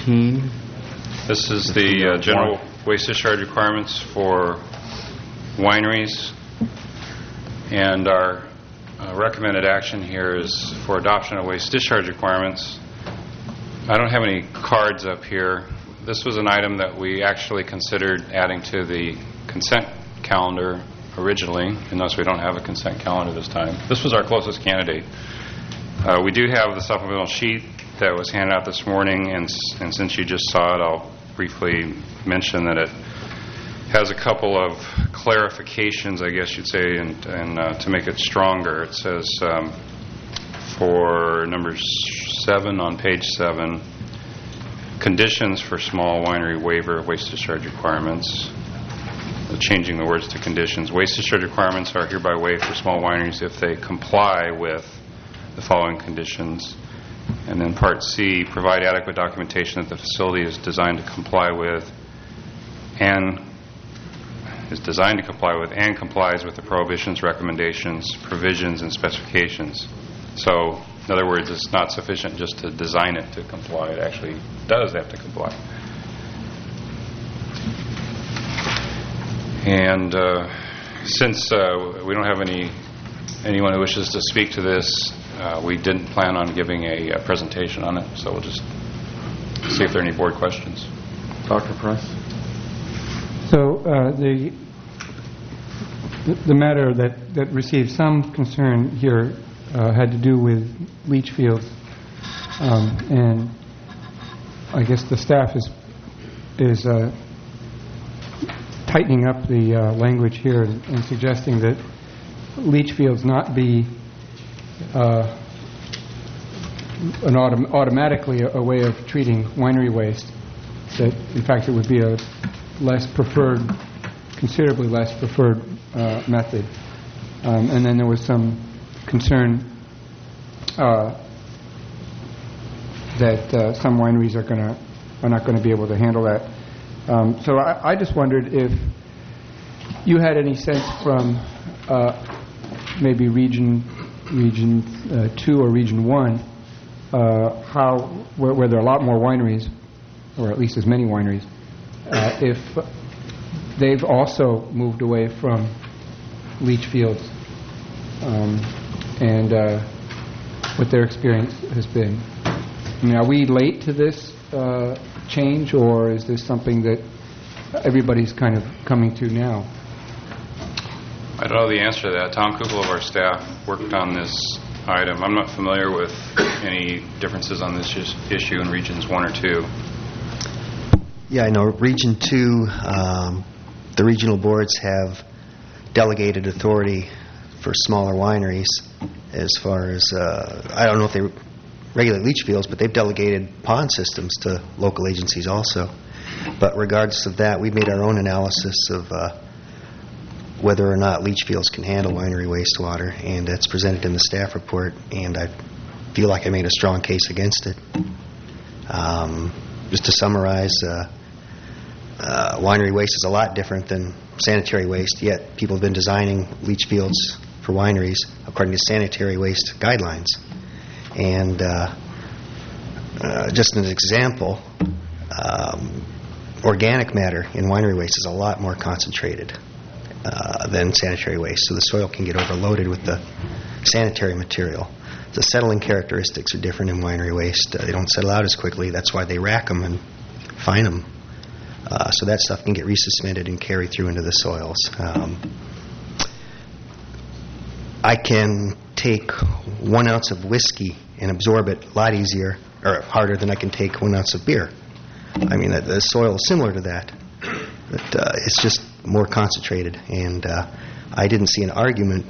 13. This is the general waste discharge requirements for wineries, and our recommended action here is for adoption of waste discharge requirements. I don't have any cards up here. This was an item that we actually considered adding to the consent calendar originally, and thus we don't have a consent calendar this time. This was our closest candidate. We do have the supplemental sheet that was handed out this morning, and since you just saw it, I'll briefly mention that it has a couple of clarifications, I guess you'd say, and to make it stronger. It says for number 7 on page 7, conditions for small winery waiver of waste discharge requirements. Changing the words to conditions. Waste discharge requirements are hereby waived for small wineries if they comply with the following conditions. And then part C, provide adequate documentation that the facility is designed to comply with and complies with the prohibitions, recommendations, provisions, and specifications. So, in other words, it's not sufficient just to design it to comply. It actually does have to comply. And since we don't have anyone who wishes to speak to this, we didn't plan on giving a presentation on it, so we'll just see if there are any board questions. Dr. Price? So the matter that received some concern here had to do with leach fields, and I guess the staff is tightening up the language here and suggesting that leach fields not be automatically a way of treating winery waste. That in fact it would be a considerably less preferred method. And then there was some concern that some wineries are not going to be able to handle that. So I just wondered if you had any sense from maybe region 2 or region 1 where there are a lot more wineries, or at least as many wineries, if they've also moved away from leach fields and what their experience has been. I mean, are we late to this change, or is this something that everybody's kind of coming to now? I don't know the answer to that. Tom Kugel of our staff worked on this item. I'm not familiar with any differences on this issue in regions 1 or 2. Yeah, I know region 2, the regional boards have delegated authority for smaller wineries as far as, I don't know if they regulate leach fields, but they've delegated pond systems to local agencies also. But regardless of that, we've made our own analysis of whether or not leach fields can handle winery wastewater, and that's presented in the staff report, and I feel like I made a strong case against it. Just to summarize, winery waste is a lot different than sanitary waste, yet people have been designing leach fields for wineries according to sanitary waste guidelines. And just as an example, organic matter in winery waste is a lot more concentrated than sanitary waste, so the soil can get overloaded with the sanitary material. The settling characteristics are different in winery waste. They don't settle out as quickly. That's why they rack them and fine them. So that stuff can get resuspented and carry through into the soils. I can take 1 ounce of whiskey and absorb it a lot easier or harder than I can take 1 ounce of beer. I mean, the soil is similar to that, but it's just more concentrated. And I didn't see an argument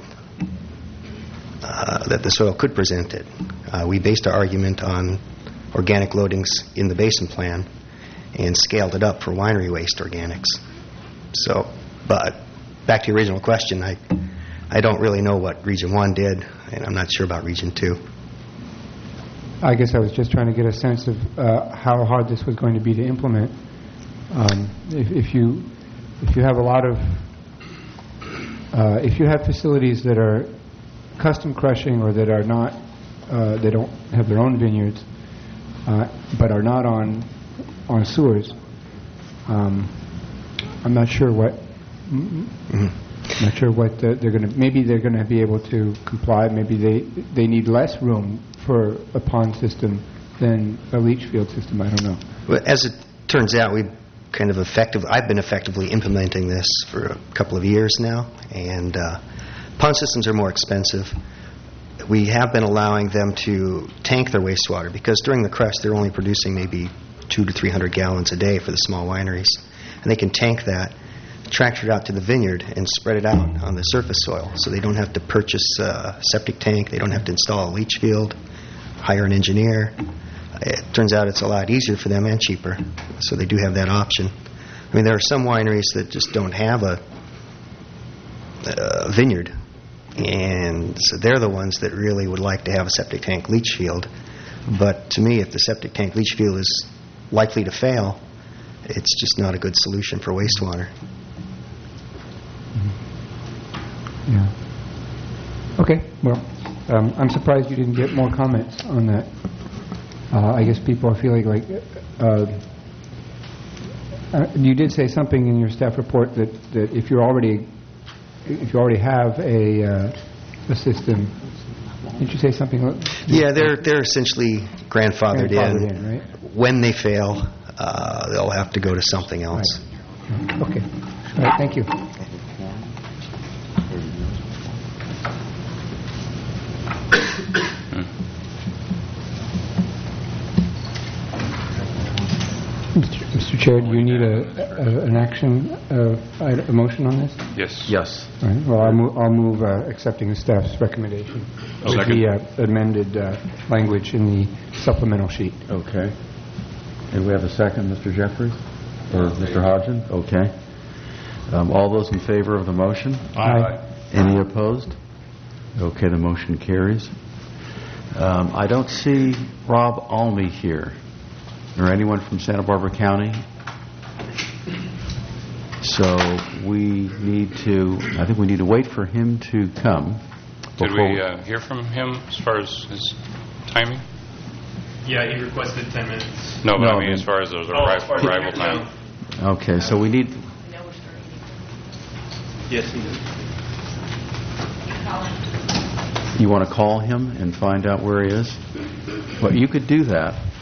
that the soil could present it. We based our argument on organic loadings in the basin plan and scaled it up for winery waste organics. So, but back to your original question, I don't really know what Region 1 did, and I'm not sure about Region 2. I guess I was just trying to get a sense of how hard this was going to be to implement. If you have a lot of if you have facilities that are custom crushing or that are not they don't have their own vineyards but are not on on sewers. I'm not sure what. Not sure what they're going to. Maybe they're going to be able to comply. Maybe they need less room for a pond system than a leach field system. I don't know. Well, as it turns out, I've been effectively implementing this for a couple of years now, and pond systems are more expensive. We have been allowing them to tank their wastewater because during the crush they're only producing maybe 200 to 300 gallons a day for the small wineries, and they can tank that, tractor it out to the vineyard, and spread it out on the surface soil, so they don't have to purchase a septic tank, they don't have to install a leach field, hire an engineer. It turns out it's a lot easier for them and cheaper, so they do have that option. I mean, there are some wineries that just don't have a vineyard, and so they're the ones that really would like to have a septic tank leach field. But to me, if the septic tank leach field is likely to fail, it's just not a good solution for wastewater. Yeah. Okay. Well, I'm surprised you didn't get more comments on that. I guess people are feeling like you did say something in your staff report that if you already have a system, didn't you say something? Yeah, they're essentially grandfathered in. Right? When they fail, they'll have to go to something else. Right. Okay. All right. Thank you. Mr. Chair, do you need an action, a motion on this? Yes. Yes. All right. Well, I'll move accepting the staff's recommendation with the amended language in the supplemental sheet. Okay. And we have a second, Mr. Jeffries? Or Mr. Hodgson? Okay. All those in favor of the motion? Aye. Any opposed? Okay, the motion carries. I don't see Rob Almy here, or anyone from Santa Barbara County. So I think we need to wait for him to come. Did we hear from him as far as his timing? Yeah, he requested 10 minutes. No, but I mean as far as those arrival time. Okay, so we need... Yes, he did. You want to call him and find out where he is? Well, you could do that.